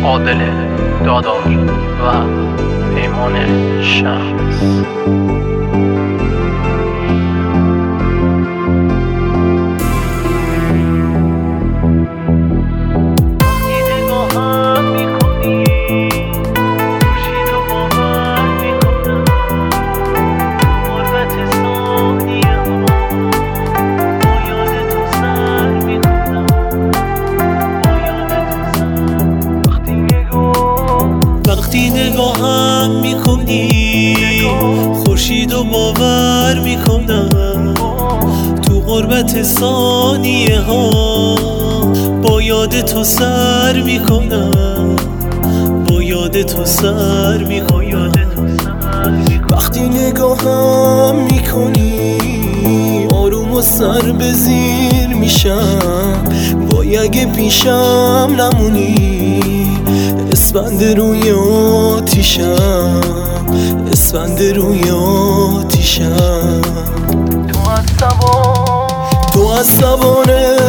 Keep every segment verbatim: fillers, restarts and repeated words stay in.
عادل دادامی و پیمان شمس. وقتی نگاهم میکنی خورشید و باور میکنم، تو غربت ثانیه ها با یاد تو سر میکنم، با یاد تو سر میکنم. وقتی نگاهم میکنی آروم و سر به زیر میشم، وای اگه پیشم نمونی اسفند روی آتیشم، اسفند روی آتیشم. تو از زبان تو از زبان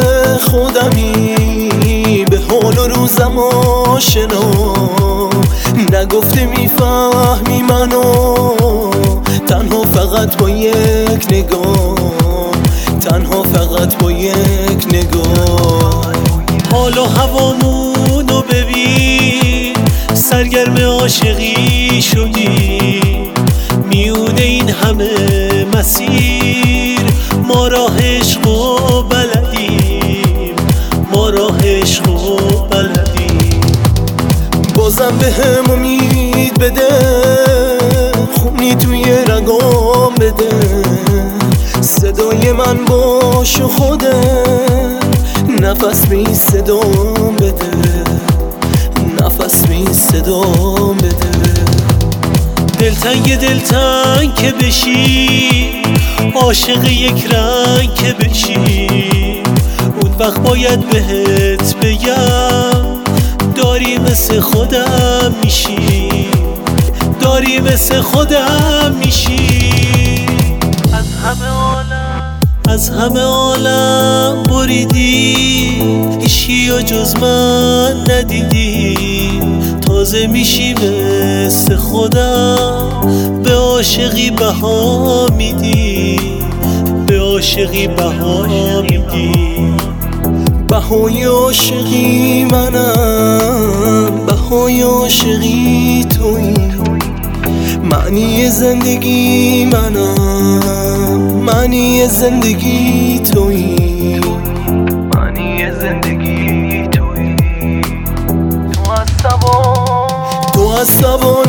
خودمی، به حال و روزم آشنا، نگفته میفهمی منو، تنها فقط با یک نگاه، تنها فقط با یک نگاه. حال و هوامونو ببین، سرگرم عاشقی شدی، میونه این همه مسیر ما راه عشق و بلدیم، ما راه عشق و بلدیم. بازم به هم امید بده، خونی توی رگام بده، صدای من باش و خودت نفس به این صدام بده، نفس به این صدام بده. دلتنگ دلتنگ که بشی، عاشق یک رنگ که بشی، اون وقت باید بهت بگم داری مثل خودم میشی، داری مثل خودم میشی. از همه عالم از همه عالم بریدی، هیچکی و جز من ندیدی، تازه میشی مثل خودم، به عاشقی بها میدی، به عاشقی بها میدی. بهای عاشقی منم، بهای عاشقی تویی، معنی زندگی منم، معنی زندگی تویی، معنی زندگی تویی. تو از زبان تو از زبان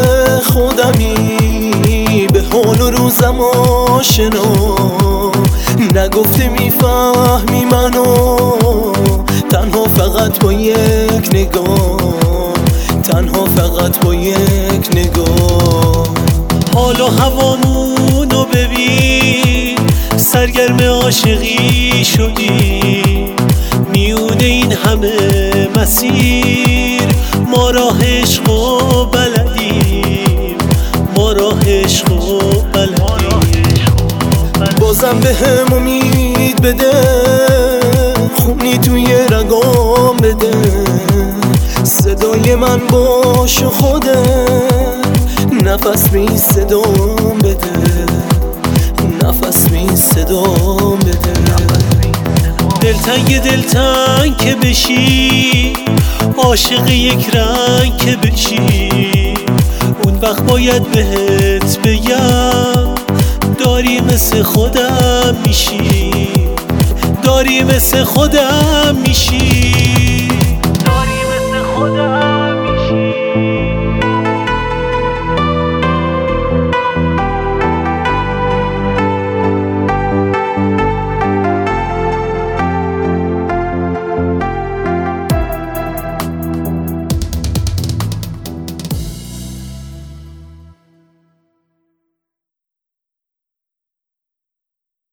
خودمی، به حال و روزم آشنا، نگفته میفهمی منو، تنها فقط با یک نگاه، تنها فقط با یک نگاه. حال و هوامونو ببین، سرگرم عاشقی شدی، میونه این همه مسیر ما راه عشق و بلدیم، ما راه عشق و بلدیم. بازم به هم امید بده، خونی توی رگام بده، صدای من باش و خودت نفس به این صدام بده، نفس به این صدام بده. دلتنگ دلتنگ که بشی، عاشق یک رنگ که بشی، اون وقت باید بهت بگم داری مثل خودم میشی، داری مثل خودم میشی.